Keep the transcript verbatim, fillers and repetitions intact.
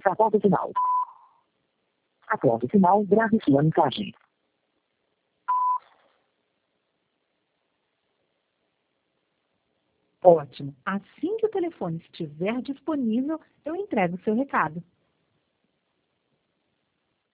após o sinal. Após o sinal, grave sua mensagem. Ótimo. Assim que o telefone estiver disponível, eu entrego o seu recado.